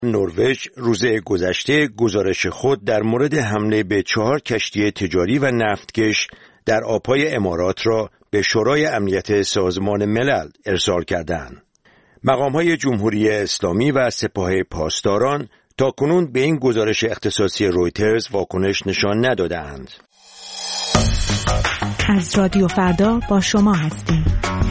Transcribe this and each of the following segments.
نروژ روز گذشته گزارش خود در مورد حمله به 4 کشتی تجاری و نفتکش در آبهای امارات را به شورای امنیت سازمان ملل ارسال کردند. مقام‌های جمهوری اسلامی و سپاه پاسداران تاکنون به این گزارش اختصاصی رویترز واکنش نشان ندادند. از رادیو فردا با شما هستیم.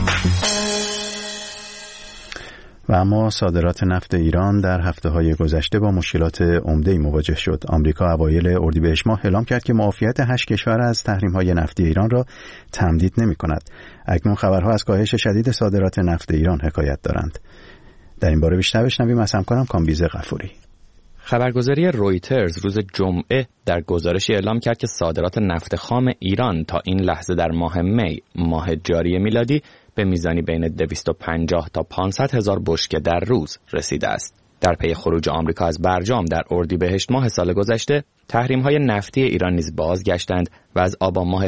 و اما صادرات نفت ایران در هفته‌های گذشته با مشکلات عمده‌ای مواجه شد. آمریکا اوایل اردیبهشت ماه اعلام کرد که معافیت 8 کشور از تحریم‌های نفتی ایران را تمدید نمی‌کند. اکنون خبرها از کاهش شدید صادرات نفت ایران حکایت دارند. در این باره بیشتر بشنویم از همکارم کامبیز غفوری. خبرگزاری رویترز روز جمعه در گزارشی اعلام کرد که صادرات نفت خام ایران تا این لحظه در ماه می، ماه جاری میلادی، به میزانی بین 250 تا 500 هزار بشکه در روز رسیده است. در پی خروج آمریکا از برجام در اردیبهشت ماه سال گذشته، تحریم‌های نفتی ایران نیز بازگشتند و از آبان ماه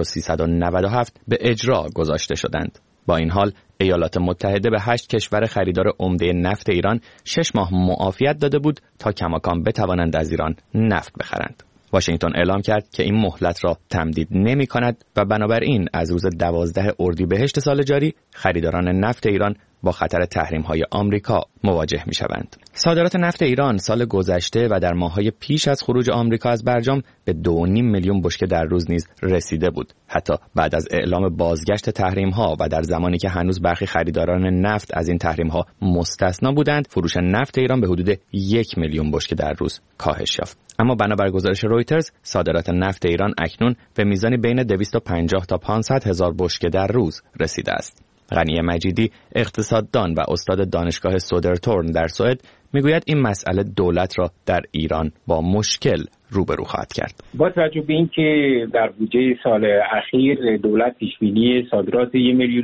1397 به اجرا گذاشته شدند. با این حال، ایالات متحده به 8 کشور خریدار عمده نفت ایران 6 ماه معافیت داده بود تا کماکان بتوانند از ایران نفت بخرند. واشنگتن اعلام کرد که این مهلت را تمدید نمی کند و بنابراین از روز 12 اردیبهشت سال جاری خریداران نفت ایران با خطر تحریم‌های آمریکا مواجه می‌شوند. صادرات نفت ایران سال گذشته و در ماه‌های پیش از خروج آمریکا از برجام به 2.5 میلیون بشکه در روز نیز رسیده بود. حتی بعد از اعلام بازگشت تحریم‌ها و در زمانی که هنوز برخی خریداران نفت از این تحریم‌ها مستثنا بودند، فروش نفت ایران به حدود 1 میلیون بشکه در روز کاهش یافت. اما بنابر گزارش رویترز، صادرات نفت ایران اکنون به میزانی بین 250 تا 500 هزار بشکه در روز رسیده است. غنی مجیدی، اقتصاددان و استاد دانشگاه سودرتورن در سوئد، میگوید این مسئله دولت را در ایران با مشکل روبرو خواهد کرد. با توجه به اینکه در بودجه سال اخیر دولت پیش‌بینی صادرات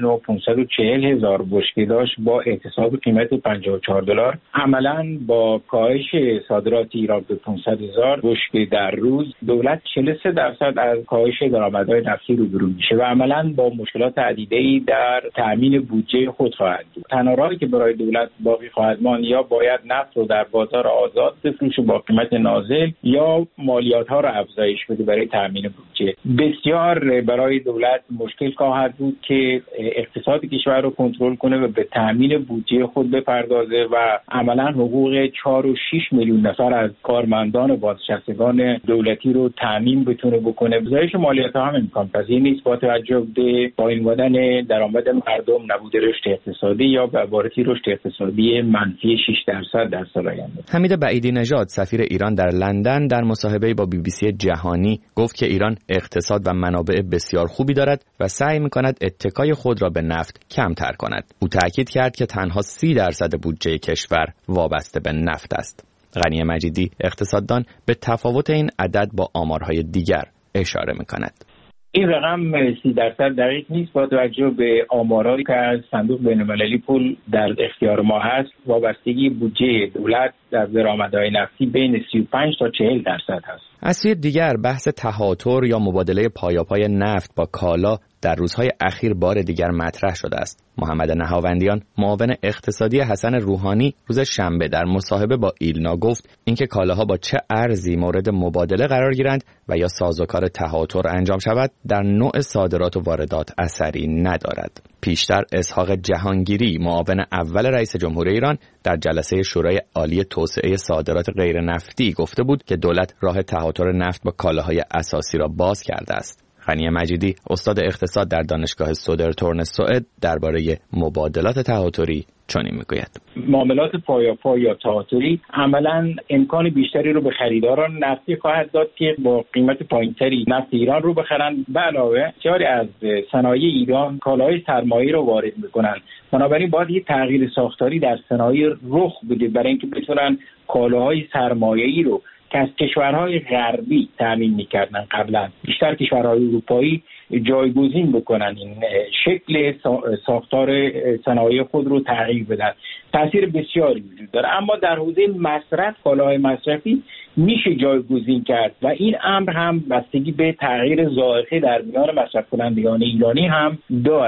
1,540,000 بشکه داشت با احتساب قیمت $54، عملاً با کاهش صادرات ایران به 500,000 بشکه در روز، دولت 43% از کاهش درآمدهای نفتی روبرو میشه و عملاً با مشکلات عدیده‌ای در تأمین بودجه خود خواهد بود. تنها راهی که برای دولت باقی خواهد ماند یا باید نفت رو در بازار آزاد بفروشه با قیمت نازل یا مالیات‌ها را افزایش بده برای تأمین بودجه. بسیار برای دولت مشکل خواهد بود که اقتصاد کشور رو کنترل کنه و به تأمین بودجه خود بپردازه و عملاً حقوق 4.6 میلیون نفر از کارمندان بازنشستگان دولتی رو تأمین بتونه بکنه. افزایش مالیات‌ها هم امکان‌پذیر نیست با توجه به پایین بودن درآمد مردم، نبود رشد اقتصادی یا به عبارتی رشد اقتصادی منفی 6% در سال آینده. حمید بعیدی نژاد، سفیر ایران در لندن، در مصاحبه با BBC جهانی گفت که ایران اقتصاد و منابع بسیار خوبی دارد و سعی می‌کند اتکای خود را به نفت کمتر کند. او تأکید کرد که تنها 30% بودجه کشور وابسته به نفت است. غنی مجیدی، اقتصاددان، به تفاوت این عدد با آمارهای دیگر اشاره می‌کند. این رقم 30% دقیق نیست با توجه به آمارهایی که از صندوق بین‌المللی پول در اختیار ما هست. وابستگی بودجه دولت در درآمدهای نفتی بین 35 تا 40% هست. از سوی دیگر بحث تهاتر یا مبادله پایاپای نفت با کالا در روزهای اخیر بار دیگر مطرح شده است. محمد نهاوندیان، معاون اقتصادی حسن روحانی، روز شنبه در مصاحبه با ایلنا گفت اینکه کالاها با چه ارزی مورد مبادله قرار گیرند و یا سازوکار تهاتر انجام شود در نوع صادرات و واردات اثری ندارد. پیشتر اسحاق جهانگیری، معاون اول رئیس جمهوری ایران، در جلسه شورای عالی توسعه صادرات غیر نفتی گفته بود که دولت راه تهاتر نفت با کالاهای اساسی را باز کرده است. غنی مجیدی، استاد اقتصاد در دانشگاه سودرتورن سوئد، درباره مبادلات تهاتری چنین میگوید: معاملات پایاپا یا تهاتری عملاً امکان بیشتری رو به خریداران نفتی خواهد داد که با قیمت پایینتری نفت ایران رو بخرند. به علاوه بسیاری از صنایع ایران کالاهای سرمایه‌ای رو وارد میکنن. بنابراین باید یه تغییر ساختاری در صنایع رخ بده برای اینکه بتونن کالاهای سرمایه‌ای رو که از کشورهای غربی تامین میکردن قبلا بیشتر کشورهای اروپایی جایگزین بکنن، این شکل ساختار صنایع خود رو تغییر بدن. تاثیر بسیاری وجود داره، اما در حوزه مصرف، کالاهای مصرفی میشه جایگزین کرد و این امر هم بستگی به تغییر ذائقه در میان مصرف کنندگان ایرانی هم دارد.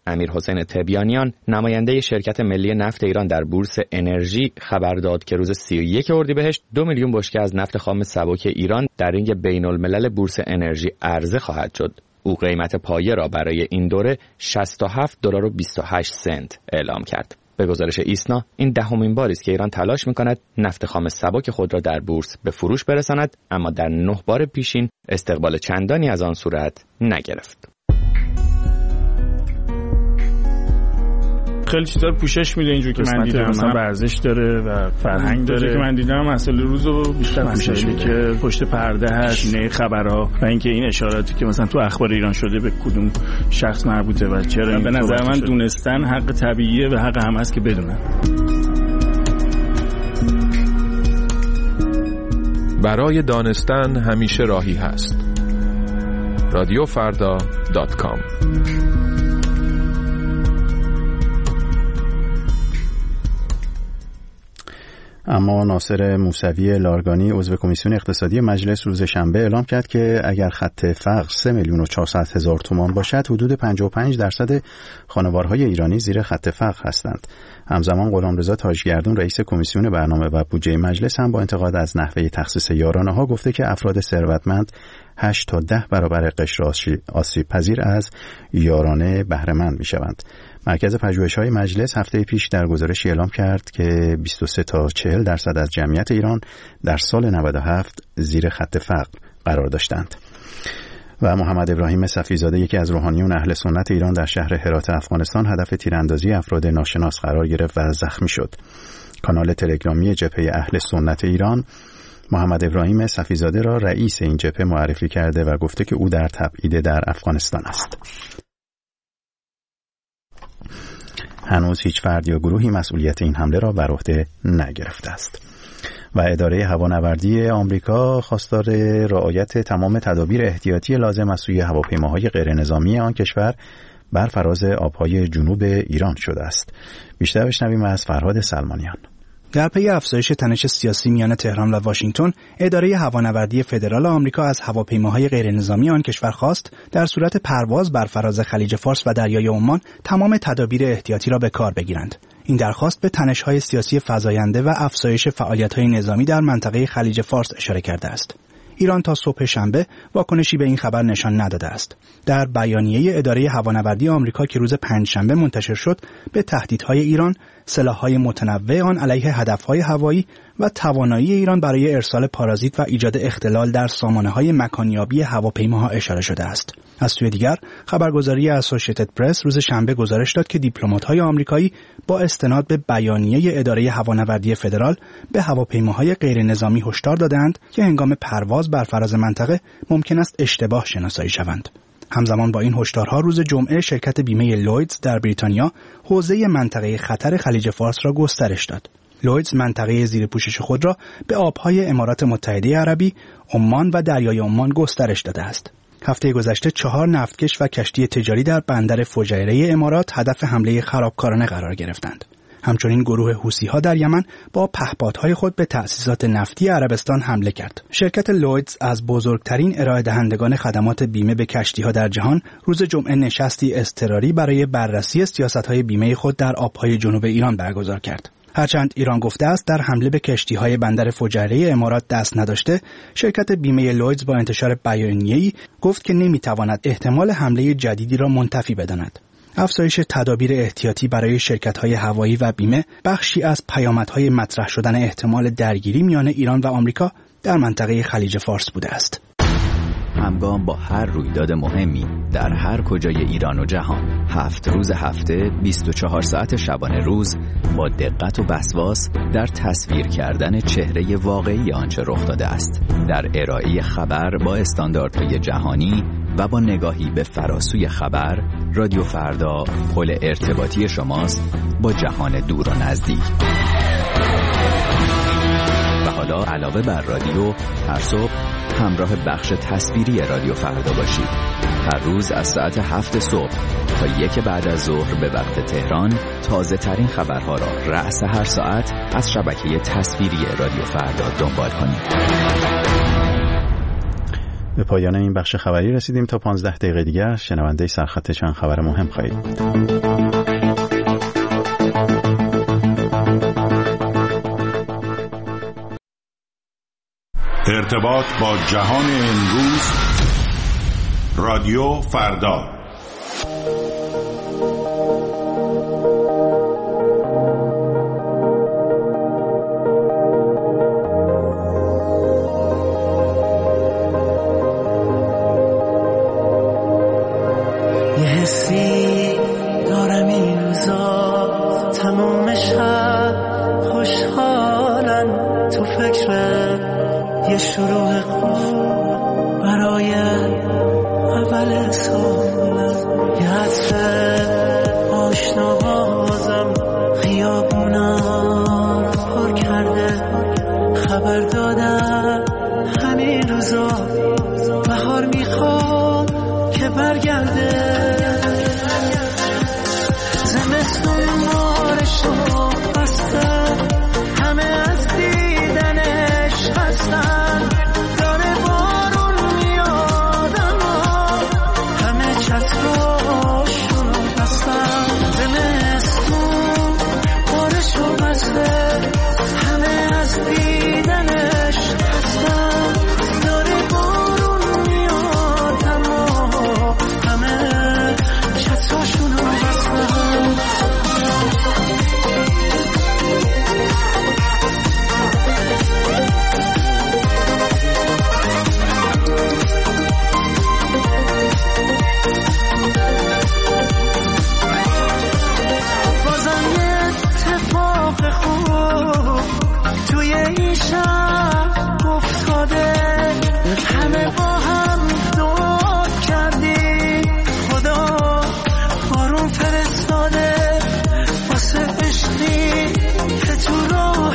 امیرحسین تبیانیان نماینده شرکت ملی نفت ایران در بورس انرژی خبر داد که روز 31 اردیبهشت 2 میلیون بشکه از نفت خام سبک ایران در رینگ بین‌الملل بورس انرژی عرضه خواهد شد. او قیمت پایه را برای این دوره $67.28 اعلام کرد. به گزارش ایسنا این دهمین باری است که ایران تلاش می‌کند نفت خام سبک خود را در بورس به فروش برساند، اما در 9 بار پیشین استقبال چندانی از آن صورت نگرفت. خیلی چیزا رو پوشش میده اینجوری که من دیدم، مثلا ورزش داره و فرهنگ داره که من دیدم، مسائل روزو بیشتر پوشش میده که پشت پرده هست، نه خبرها و اینکه این اشاراتی که مثلا تو اخبار ایران شده به کدوم شخص مربوطه و چرا. به نظر من دونستن حق طبیعیه و حق هم هست که بدونن. برای دانستن همیشه راهی هست. radiofarda.com. اما ناصر موسوی لارگانی عضو کمیسیون اقتصادی مجلس روز شنبه اعلام کرد که اگر خط فقر 3,400,000 تومان باشد حدود 55% خانوارهای ایرانی زیر خط فقر هستند. همزمان غلامرضا تاجگردون رئیس کمیسیون برنامه و بودجه مجلس هم با انتقاد از نحوه تخصیص یارانه‌ها گفته که افراد ثروتمند 8 تا 10 برابر قشر آسیب پذیر از یارانه بهره مند می‌شوند. مرکز پژوهش‌های مجلس هفته پیش در گزارشی اعلام کرد که 23 تا 40% از جمعیت ایران در سال 97 زیر خط فقر قرار داشتند. و محمد ابراهیم صفیزاده، یکی از روحانیون اهل سنت ایران، در شهر هرات افغانستان هدف تیراندازی افراد ناشناس قرار گرفت و زخمی شد. کانال تلگرامی جبهه اهل سنت ایران محمد ابراهیم صفیزاده را رئیس این جبهه معرفی کرده و گفته که او در تبعید در افغانستان است. هنوز هیچ فرد یا گروهی مسئولیت این حمله را بر عهده نگرفته است. و اداره هوانوردی آمریکا خواستار رعایت تمام تدابیر احتیاطی لازم از سوی هواپیماهای غیرنظامی آن کشور بر فراز آبهای جنوب ایران شده است. بیشتر بشنویم از فرهاد سلمانیان. در پی افزایش تنش سیاسی میان تهران و واشنگتن، اداره هوانوردی فدرال آمریکا از هواپیماهای غیرنظامی آن کشور خواست در صورت پرواز بر فراز خلیج فارس و دریای عمان تمام تدابیر احتیاطی را به کار بگیرند. این درخواست به تنش‌های سیاسی فزاینده و افزایش فعالیت‌های نظامی در منطقه خلیج فارس اشاره کرده است. ایران تا صبح شنبه واکنشی به این خبر نشان نداده است. در بیانیه اداره هوانوردی آمریکا که روز پنجشنبه منتشر شد، به تهدیدهای ایران، سلاح‌های متنوع آن علیه هدف‌های هوایی و توانایی ایران برای ارسال پارازیت و ایجاد اختلال در سامانه‌های مکانیابی هواپیماها اشاره شده است. از سوی دیگر، خبرگزاری اسوسییتد پرس روز شنبه گزارش داد که دیپلمات‌های آمریکایی با استناد به بیانیه اداره هوانوردی فدرال به هواپیماهای غیرنظامی هشدار دادند که هنگام پرواز بر فراز منطقه ممکن است اشتباه شناسایی شوند. همزمان با این هشدارها روز جمعه شرکت بیمه لویدز در بریتانیا حوزه منطقه خطر خلیج فارس را گسترش داد. لویدز منطقه زیر پوشش خود را به آبهای امارات متحده عربی، عمان و دریای عمان گسترش داده است. هفته گذشته 4 نفتکش و کشتی تجاری در بندر فجیره امارات هدف حمله خرابکارانه قرار گرفتند. همچنین گروه حوثی‌ها در یمن با پهپادهای خود به تأسیسات نفتی عربستان حمله کرد. شرکت لویدز از بزرگترین ارائه دهندگان خدمات بیمه به کشتی‌ها در جهان روز جمعه نشستی اضطراری برای بررسی سیاست‌های بیمه خود در آب‌های جنوب ایران برگزار کرد. هرچند ایران گفته است در حمله به کشتی‌های بندر فجیره امارات دست نداشته، شرکت بیمه لویدز با انتشار بیانیه‌ای گفت که نمی‌تواند احتمال حمله جدیدی را منتفی بداند. افزایش تدابیر احتیاطی برای شرکت‌های هوایی و بیمه بخشی از پیامدهای مطرح شدن احتمال درگیری میان ایران و آمریکا در منطقه خلیج فارس بوده است. همگام با هر رویداد مهمی در هر کجای ایران و جهان، 7 روز هفته، 24 ساعت شبانه روز، با دقت و وسواس در تصویر کردن چهره واقعی آنچه رخ داده است، در ارائه خبر با استانداردهای جهانی و با نگاهی به فراسوی خبر، رادیو فردا پل ارتباطی شماست با جهان دور و نزدیک. و حالا علاوه بر رادیو، هر صبح همراه بخش تصویری رادیو فردا باشید. هر روز از ساعت 7 صبح تا 1 بعد از ظهر به وقت تهران، تازه ترین خبرها را رأس هر ساعت از شبکه تصویری رادیو فردا دنبال کنید. به پایان این بخش خبری رسیدیم. تا 15 دقیقه دیگر شنونده سرخط چند خبر مهم خواهید بود. ارتباط با جهان امروز، رادیو فردا. یه حسی دارم این روزا، تموم شب خوشحالم، تو فکر یه شروع خوب برای اول سالم، یه عطر آشنا بازم خیابونا رو پر کرده، خبر دادم همین روزا بهار میخواد که برگرده، زمستون مارشو بسته، همه از دیدنش هستن، داره بارون میاد اما همه چتراشونو بستن، زمستون مارشو بسته، همه از دیدنش هستن، داره بارون میاد اما همه چتراشونو بستن. توی این شب افتاده، همه با هم دعا کردی، خدا بارون فرستاده واسه عشقی که تو راه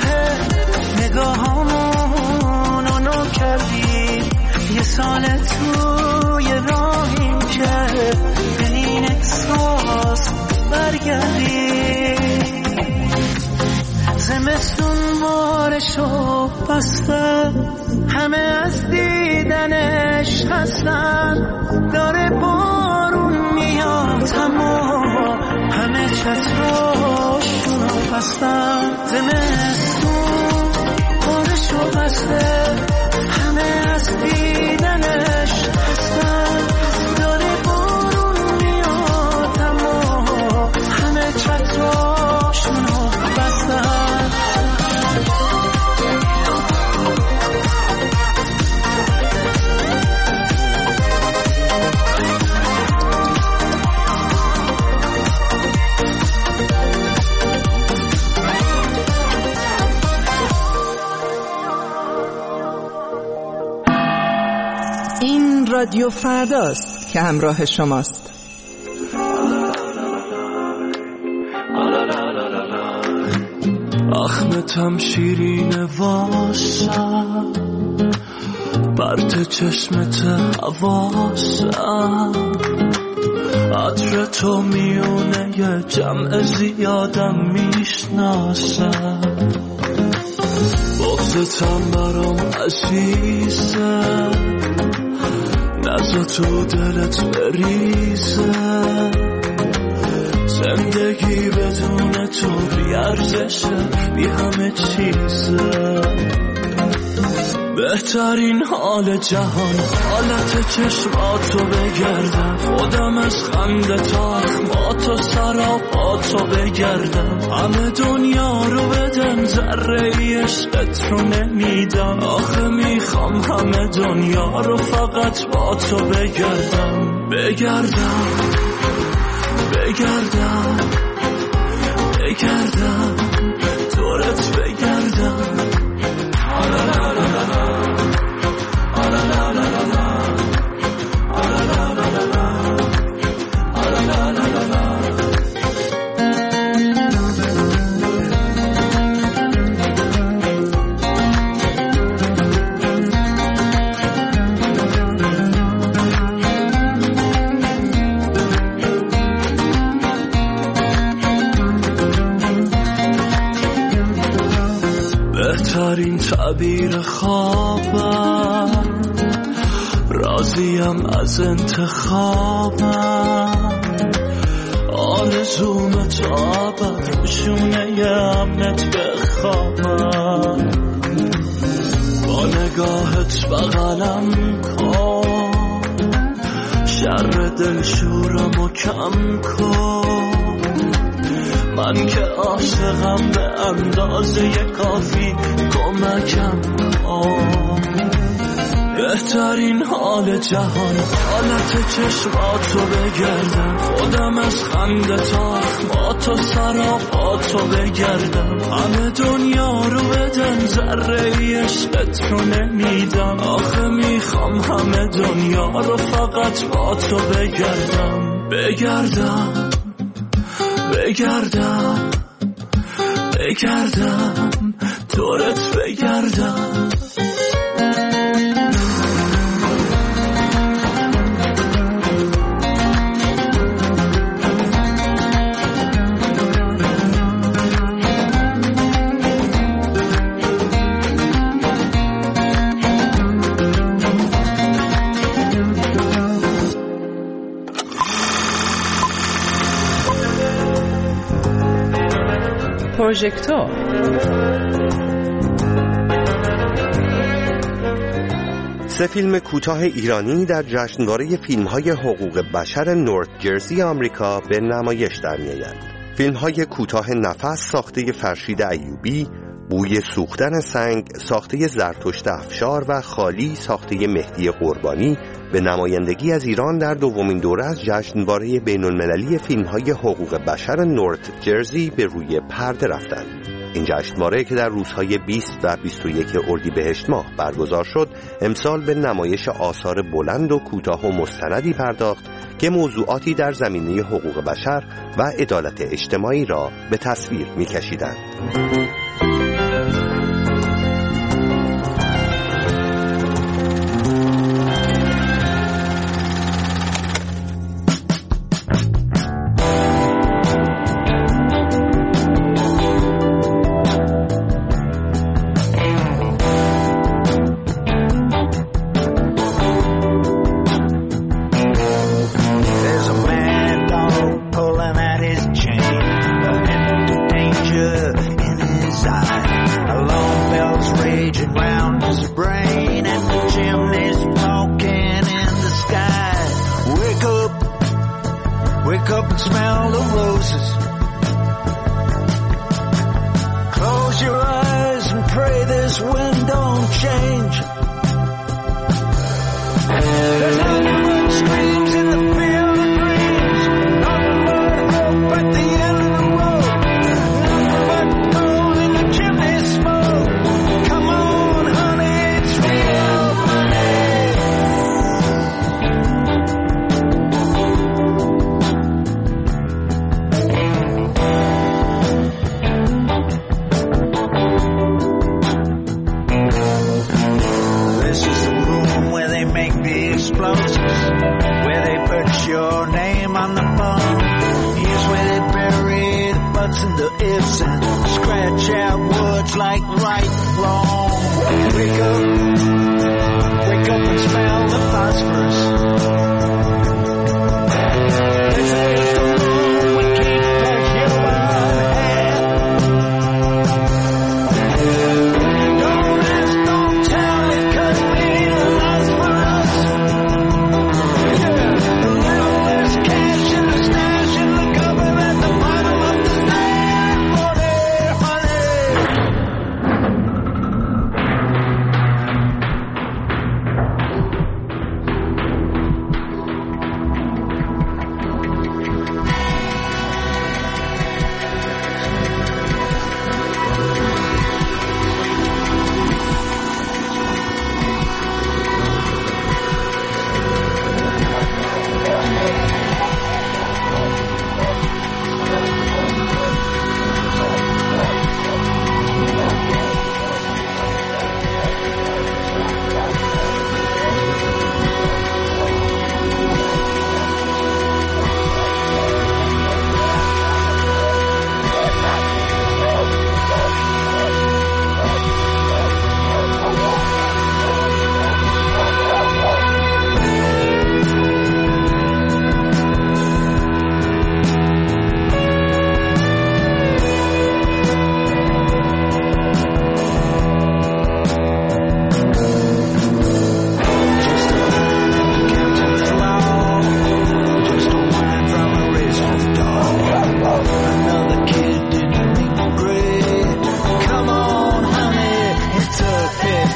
نگاهامونو نو کردی، یه سال توی راهیم که به این احساس برگردی، زمستون بارشو بسته، همه از دیدنش هستن، داره بارون میاد اما همه چتراشونو بستن، زمستون بارشو بسته، همه از دیدنش هستن، داره بارون میاد اما همه چتراشونو بستن. این رادیو فرداست که همراه شماست. اخمتم شیرین واسم، برت چشمت حواسم، عطر تو میونه یه جمع زیادم میشناسم، بغضتم برام عزیزه، نزا تو دلت بریزه، زندگی بدون تو بی ارزشه، بی همه چیزه، بهترین حال جهان حالت چشماتو بگردم، خودم از خنده تا اخماتو سراپاتو بگردم، همه دنیا رو بدم ذره ای عشقت رو نمیدم، آخه میخوام همه دنیا رو فقط با تو بگردم، بگردم بگردم بگردم دورت بگردم. بهترین تعبیر خوابم راضیم از انتخابم، آرزوم تا ابد روشونه امنت بخوابم، با نگاهت بغلم کن، شر دلشورمو کم کن، من که عاشقم به اندازه کافی کمکم کن. بهترین حال جهان حالت چشماتو بگردم، خودم از خنده تا اخماتو سراپاتو بگردم، همه دنیا رو بدن ذره عشقت رو نمیدم، آخه میخوام همه دنیا رو فقط با تو بگردم، بگردم بگردم بگردم دورت بگردم. پروژکتور سه فیلم کوتاه ایرانی در جشنواره فیلم‌های حقوق بشر نورت جرسی آمریکا به نمایش در می‌آیند. فیلم‌های کوتاه نفس ساخته فرشید ایوبی، بوی سوختن سنگ ساخته زرتشت افشار و خالی ساخته مهدی قربانی به نمایندگی از ایران در دومین دوره از جشنواره بین‌المللی فیلم‌های حقوق بشر نورت جرسی به روی پرده رفتند. این جشنواره که در روزهای 20 و 21 اردیبهشت ماه برگزار شد، امسال به نمایش آثار بلند و کوتاه و مستندی پرداخت که موضوعاتی در زمینه حقوق بشر و عدالت اجتماعی را به تصویر می‌کشیدند.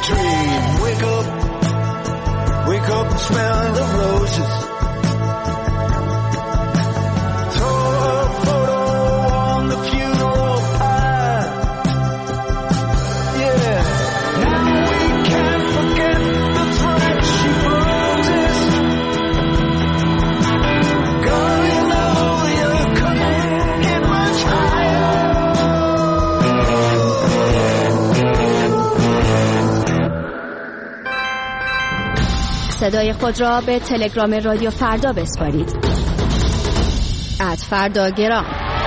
dream. Wake up and smell the roses. Throw a photo on the funeral pile. Yeah, now we can't forget the threat she poses. Girl, you know you're coming in much higher. صدای خود را به تلگرام رادیو فردا بسپارید. @فرداگرام.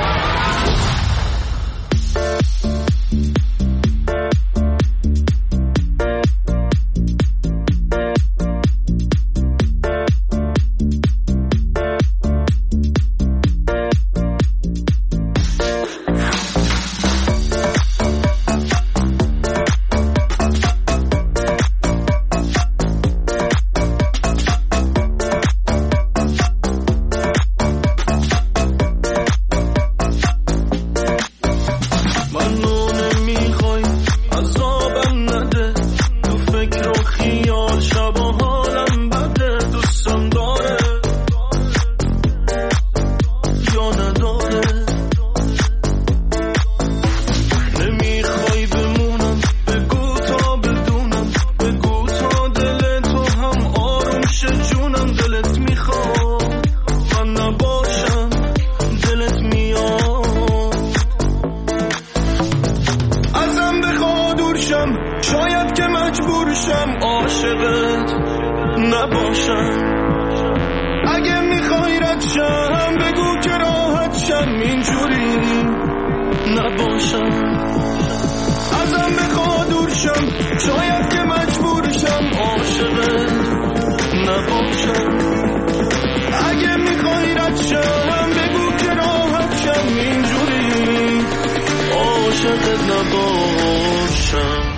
شاید که مجبورشم عاشقت نباشم. اگه میخوای رد شم بگو که راحت شم اینجوری نباشم. ازم بخوا دور شم شاید که مجبورشم عاشقت نباشم. اگه میخوای رد شم بگو که راحت شم اینجوری عاشقت نباشم.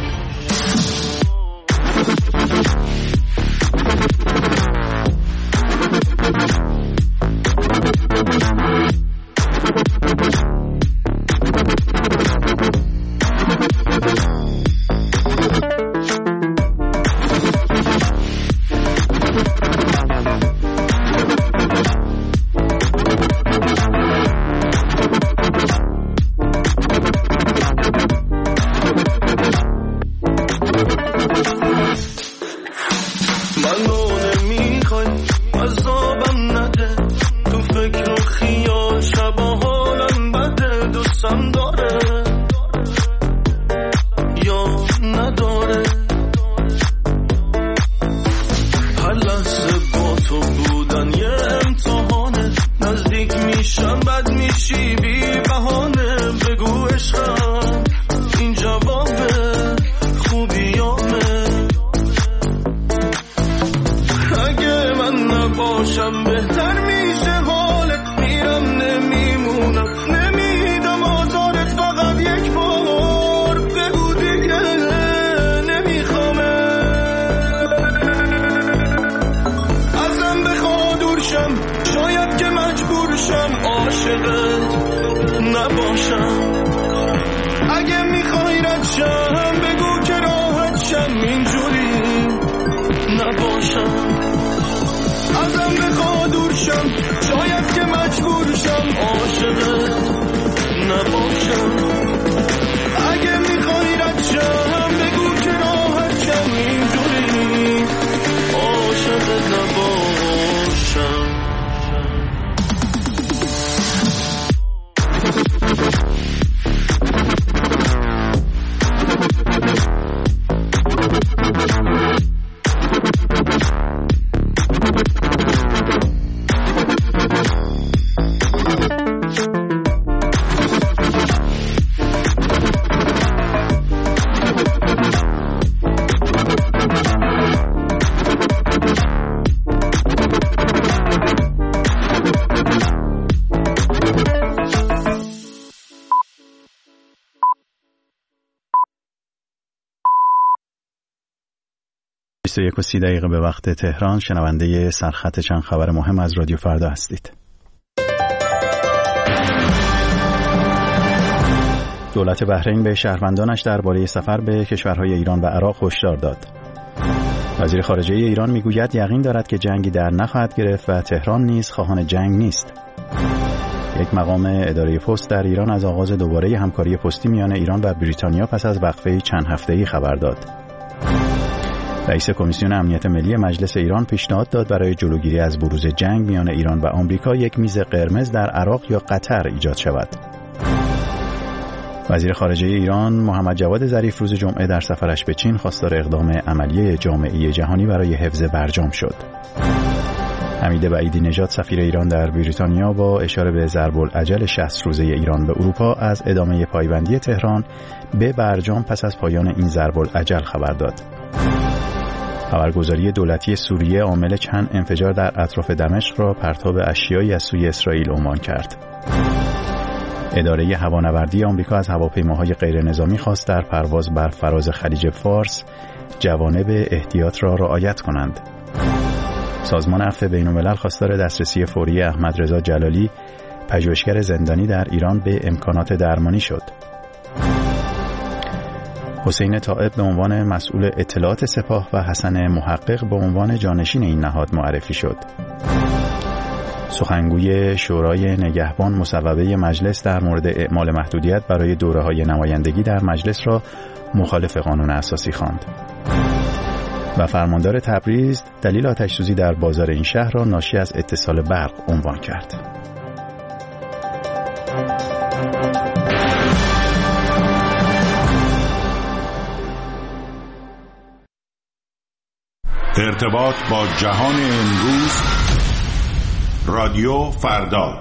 یک و 30 دقیقه به وقت تهران. شنونده سرخط چند خبر مهم از رادیو فردا هستید. دولت بحرین به شهروندانش درباره سفر به کشورهای ایران و عراق هشدار داد. وزیر خارجه ایران میگوید یقین دارد که جنگی در نخواهد گرفت و تهران نیز خواهان جنگ نیست. یک مقام اداره پست در ایران از آغاز دوباره همکاری پستی میان ایران و بریتانیا پس از وقفه چند هفته‌ای خبر داد. رئیس کمیسیون امنیت ملی مجلس ایران پیشنهاد داد برای جلوگیری از بروز جنگ میان ایران و آمریکا یک میز قرمز در عراق یا قطر ایجاد شود. وزیر خارجه ایران محمد جواد ظریف روز جمعه در سفرش به چین خواستار اقدام عملی جامعه جهانی برای حفظ برجام شد. حمید بعیدی نژاد سفیر ایران در بریتانیا با اشاره به ضرب الاجل 60 روزه ایران به اروپا از ادامه پایبندی تهران به برجام پس از پایان این ضرب الاجل خبر داد. خبرگزاری دولتی سوریه عامل چند انفجار در اطراف دمشق را پرتاب اشیایی از سوی اسرائیل عنوان کرد. اداره هوانوردی آمریکا از هواپیماهای غیرنظامی خواست در پرواز بر فراز خلیج فارس جوانب احتیاط را رعایت کنند. سازمان عفو بین‌الملل خواستار دسترسی فوری احمد رضا جلالی، پژوهشگر زندانی در ایران، به امکانات درمانی شد. حسین طائب به عنوان مسئول اطلاعات سپاه و حسن محقق به عنوان جانشین این نهاد معرفی شد. سخنگوی شورای نگهبان مصوبه مجلس در مورد اعمال محدودیت برای دوره‌های نمایندگی در مجلس را مخالف قانون اساسی خواند. و فرماندار تبریز دلیل آتش‌سوزی در بازار این شهر را ناشی از اتصال برق عنوان کرد. ارتباط با جهان امروز، رادیو فردا.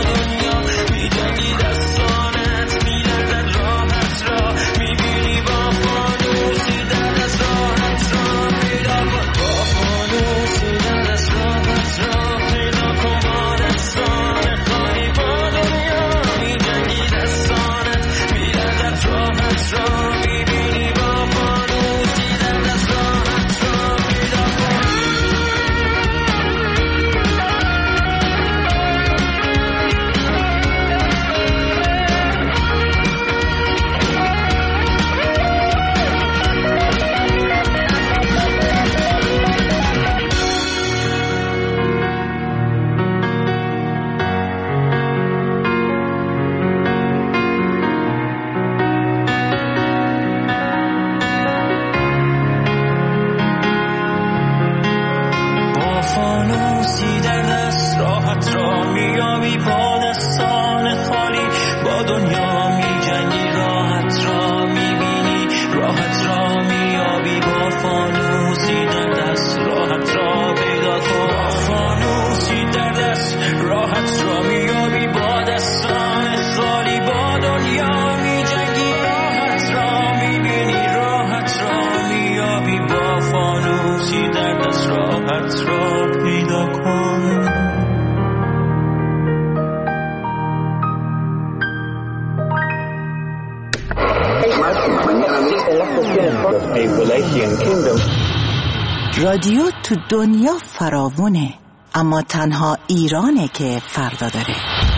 رادیو تو دنیا فراوونه، اما تنها ایرانه که فردا داره.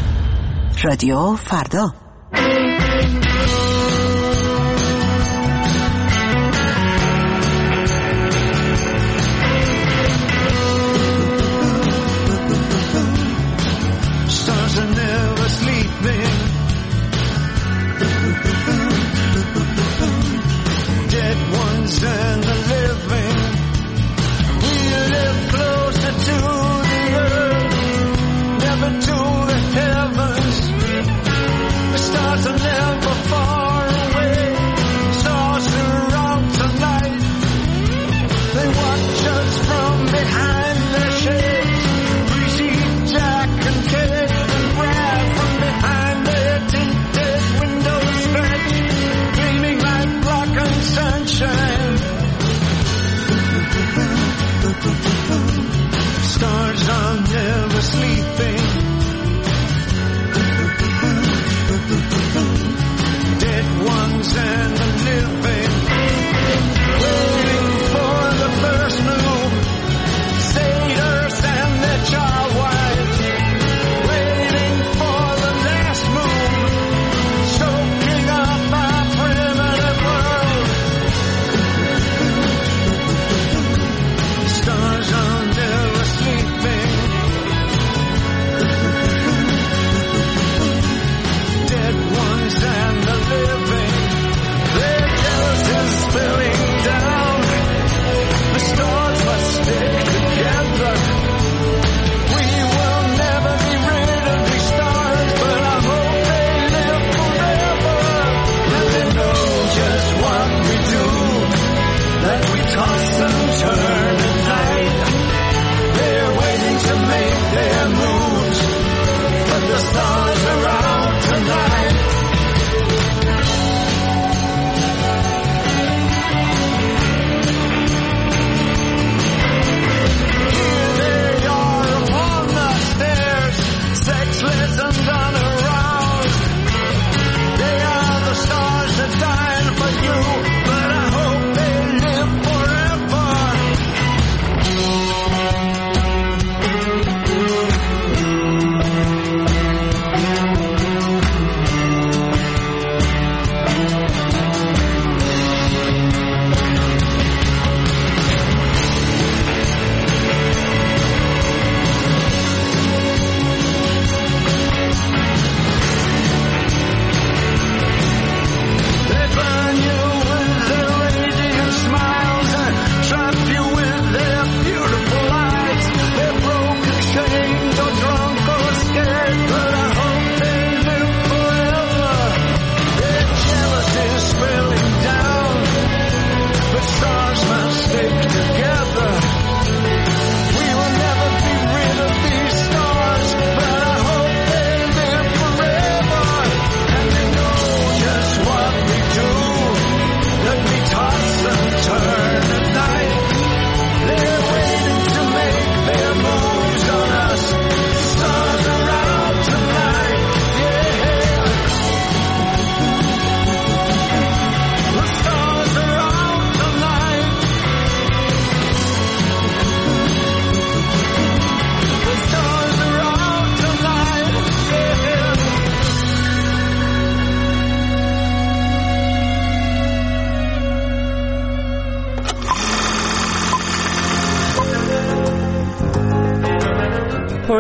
رادیو فردا. To the heavens,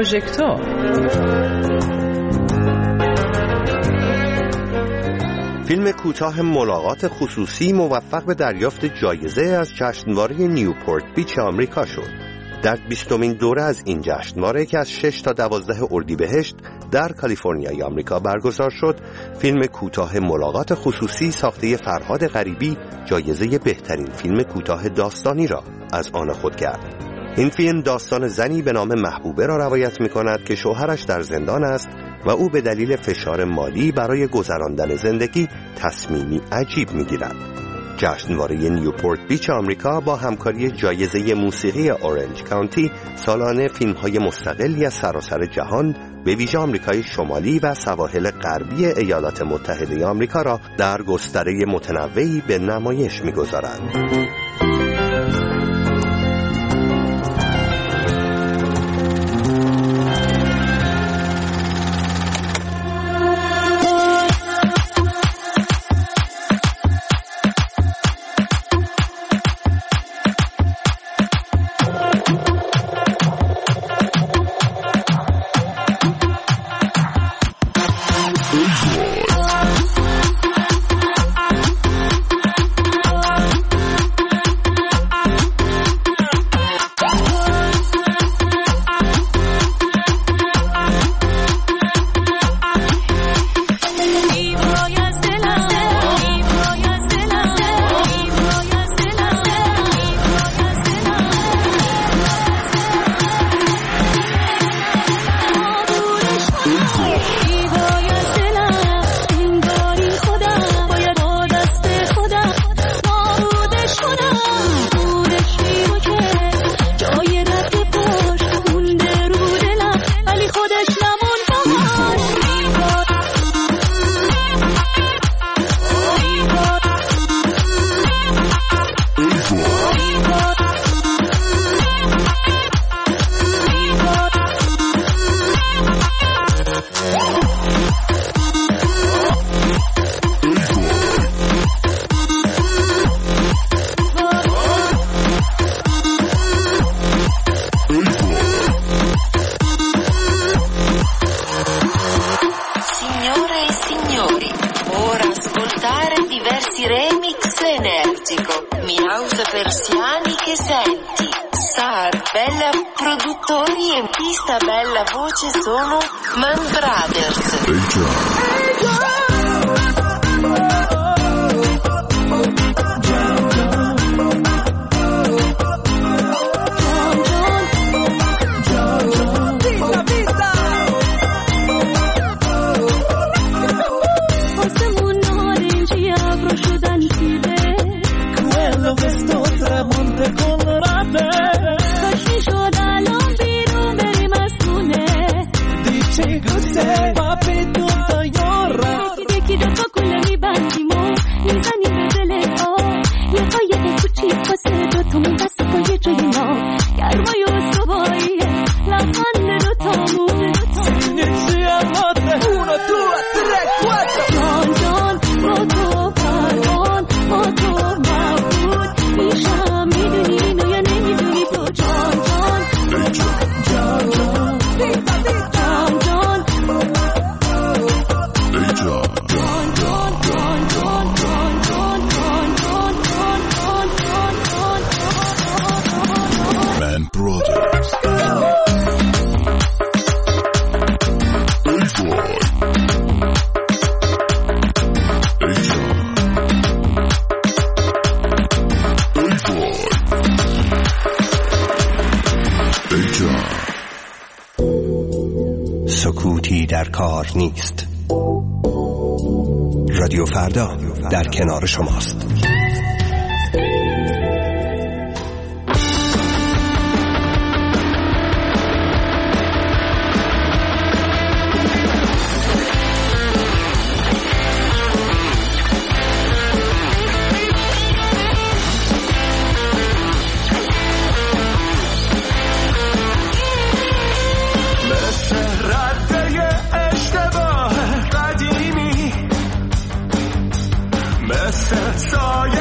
پروژکتور. فیلم کوتاه ملاقات خصوصی موفق به دریافت جایزه از جشنواره نیوپورت بیچ آمریکا شد. در 20مین دوره از این جشنواره که از 6 تا 12 اردیبهشت در کالیفرنیای آمریکا برگزار شد، فیلم کوتاه ملاقات خصوصی ساخته فرهاد غریبی جایزه بهترین فیلم کوتاه داستانی را از آن خود کرد. این فیلم داستان زنی به نام محبوبه را روایت می‌کند که شوهرش در زندان است و او به دلیل فشار مالی برای گذراندن زندگی تصمیمی عجیب می‌گیرد. جشنواره نیوپورت بیچ آمریکا با همکاری جایزه موسیقی اورنج کانتی سالانه فیلم‌های مستقلی از سراسر جهان به ویژه آمریکای شمالی و سواحل غربی ایالات متحده آمریکا را در گستره متنوعی به نمایش می‌گذارد. Sono Man Brothers. سکوتی در کار نیست. رادیو فردا در کنار شماست. Saw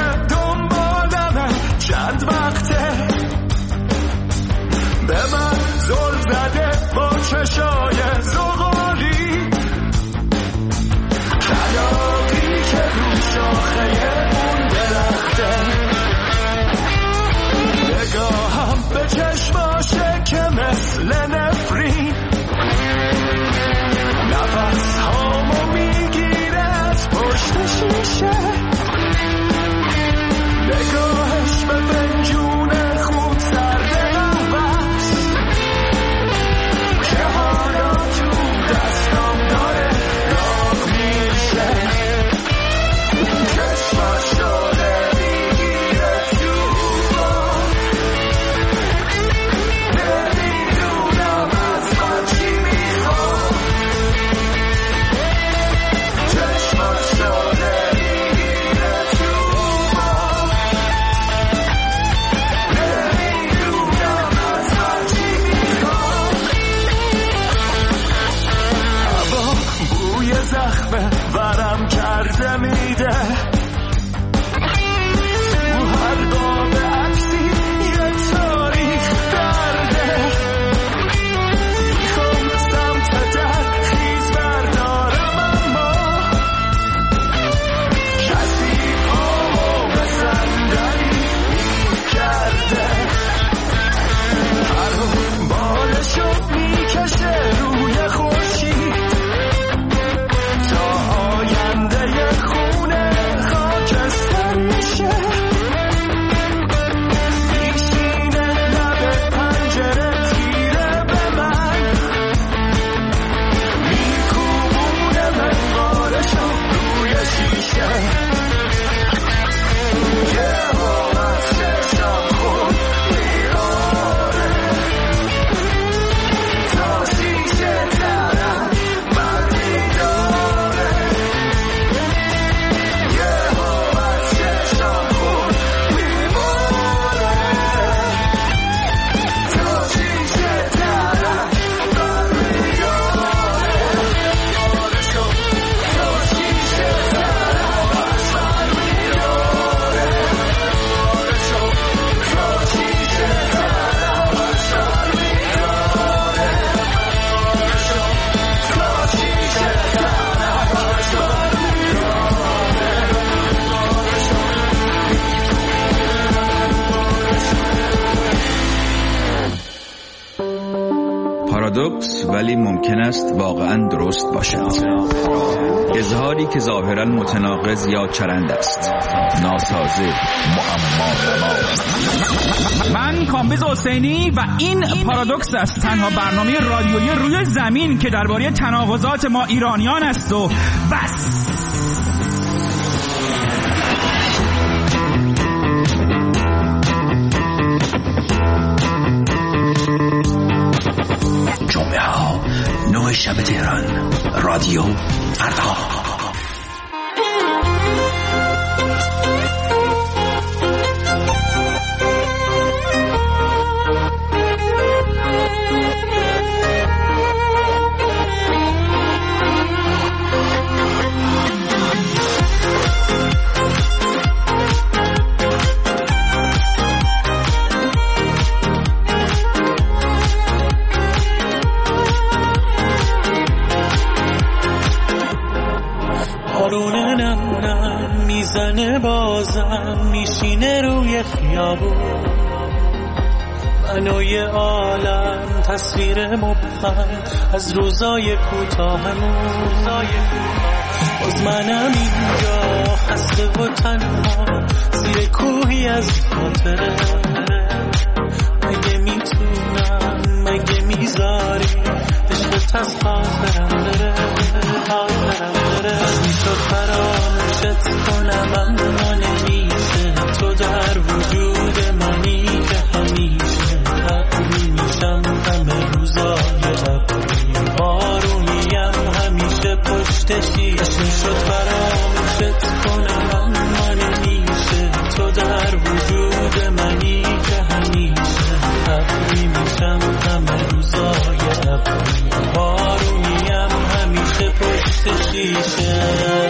پارادوکس ولی ممکن است واقعا درست باشد. اظهاری که ظاهرا متناقض یا چرند است، ناسازه، معما. من کامبیز حسینی و این پارادوکس است، تنها برنامه رادیویی روی زمین که درباره تناقضات ما ایرانیان است و بس. جمعه ها 9 شب تهران، رادیو فردا. بازم میشینه روی خیابون، منوی عالم تصویر مبهم از روزای کوتاهمون. باز منم اینجا خسته و تنها زیر کوهی از خاطره. مگه میتونم، مگه میذاری عشقت از خاطرم بره. میشد فراموشت کنم اما نمیشه، تو در وجود منی که همیشه. ابری میشم همه روزای ابری، بارونیم همیشه پشت شیشه. میشد فراموشت کنم اما نمیشه، تو در وجود منی که همیشه. ابری میشم همه روزای ابری، بارونیم همیشه پشت شیشه.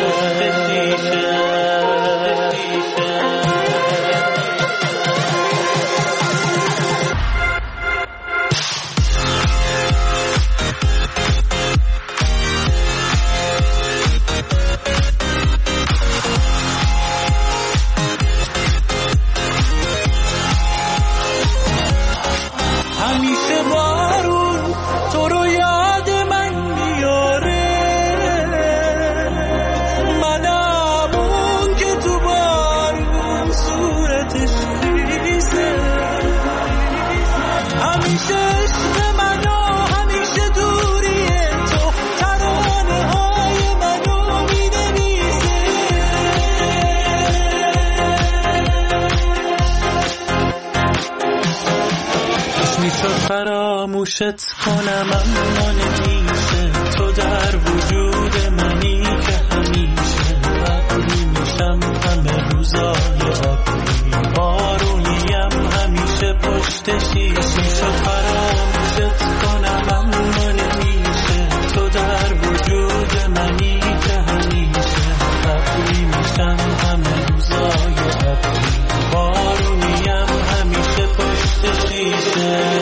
فراموشت کنم اما نمیشه، تو در وجود منی که همیشه. ابری میشم همه روزای ابری، بارونیم همیشه پشت شیشه. میشد فراموشت کنم اما نمیشه، تو در وجود منی که همیشه. ابری میشم همه روزای ابری، بارونیم همیشه پشت شیشه.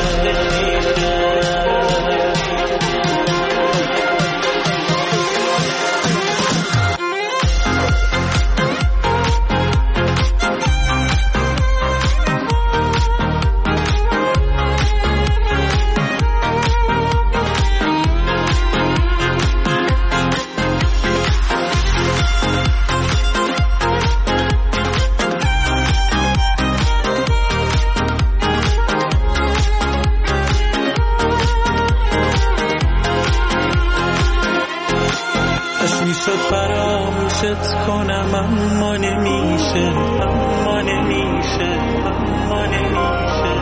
فراموشت کنم اما نمیشه، اما نمیشه، اما نمیشه.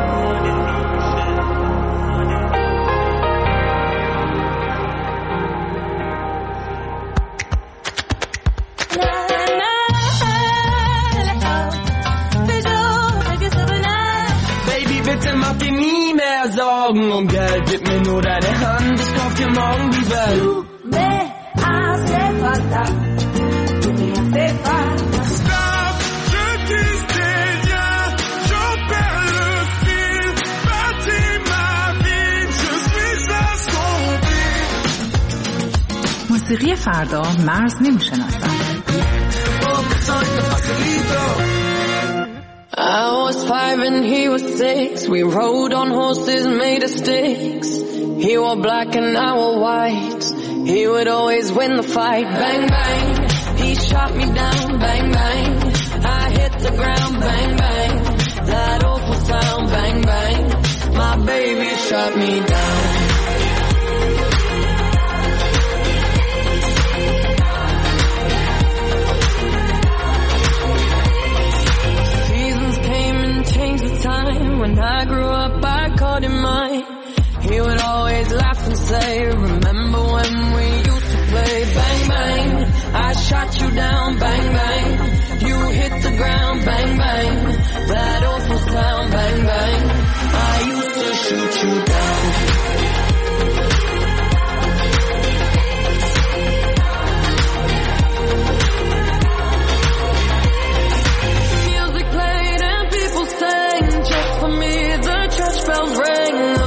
Baby, bitte mach dir nie mehr Sorgen um Geld, gib mir nur deine Hand, ich kauf dir morgen die Welt. موسیقی فردا مرز نمی‌شناسد. I was 5 and he was 6. We rode on horses made of sticks. He wore black and I wore white. He would always win the fight. Bang, bang. He shot me down. Bang, bang. I hit the ground. Bang, bang. That awful sound. Bang, bang. My baby shot me down. Seasons came and changed the time. When I grew up, I called him mine. He would always laugh and say, remember when we used to play? Bang, bang, I shot you down. Bang, bang, you hit the ground. Bang, bang, that awful sound. Bang, bang, I used to shoot you down. Music played and people sang. Just for me, the church bells rang.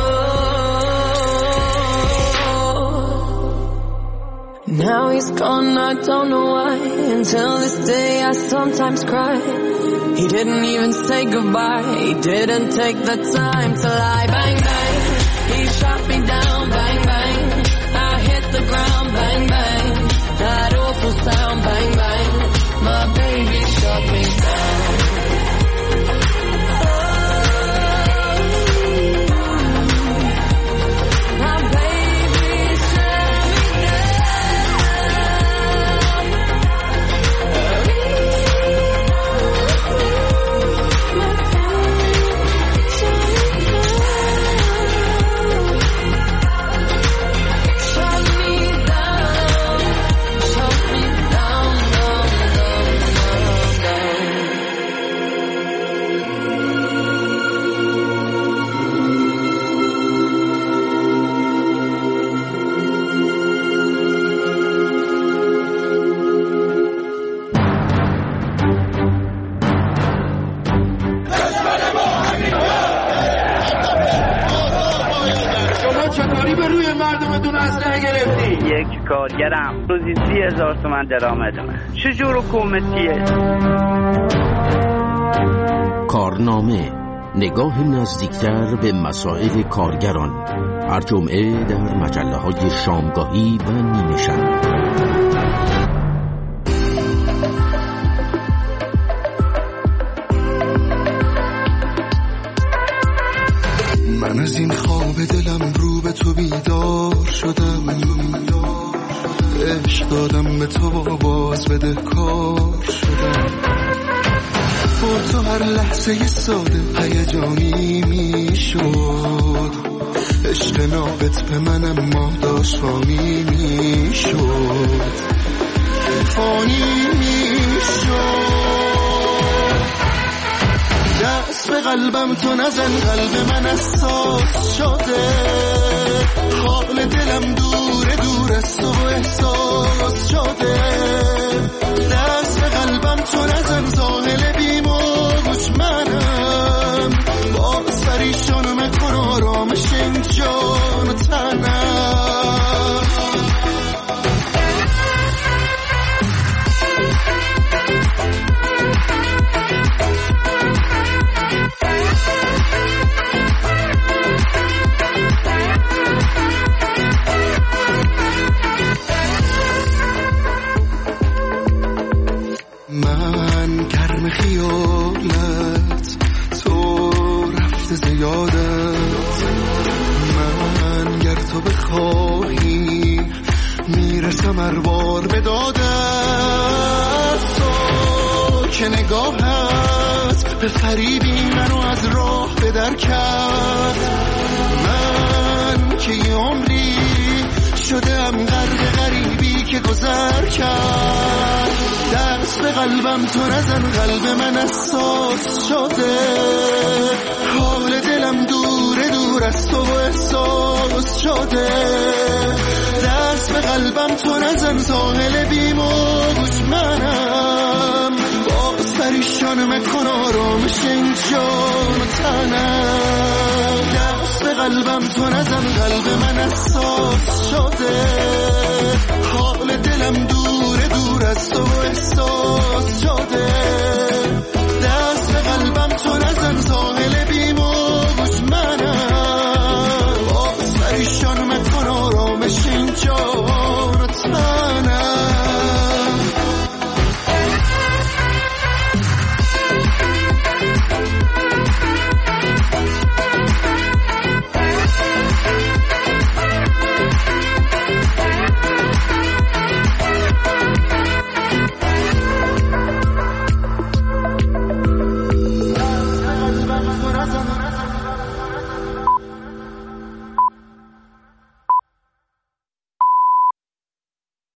Now he's gone, I don't know why. Until this day I sometimes cry. He didn't even say goodbye. He didn't take the time to lie. Bang, bang, he shot me down. Bang, bang, I hit the ground. Bang, bang, that awful sound. Bang, bang, my baby shot me down. یک کارگرم روزی 30,000 تومان درآمدمه. چجور حکومتیه؟ کارنامه، نگاه نزدیکتر به مسائل کارگران، هر جمعه در مجله‌های شامگاهی و نیمه شب. من از این خواب دلم رو به تو بیدار شدم. عشق دادم به تو و باز بده کار شدم. با تو هر لحظه ساده هیجانی می شد. عشق ناقت به منم ما داشت فانی می شد. فانی می شد. دست به قلبم تو نزن، قلب من اساس شده. حال دلم دوره دور از تو احساس شده. دست به قلبم تو نزن، ساحل بی‌موج منم. باز پریشان مکن آرامش این جان و تنم. من گرم خیالت، تو رفته زیادت. من گر تو بخواهی میرسم اروار به دادت. تو که نگاهت به فریبی منو از راه بدر کرد. من که یه عمری شدم غرق غریبی که گذر کرد. دست به قلبم تو نزن، قلب من اساس شده. حال دلم دوره دور از تو و احساس شده. دست به قلبم تو نزن، ساحل بی‌موج منم. باز پریشان مکن آرامش این جان و تنم. دست به قلبم تو نزن، قلب من اساس شده.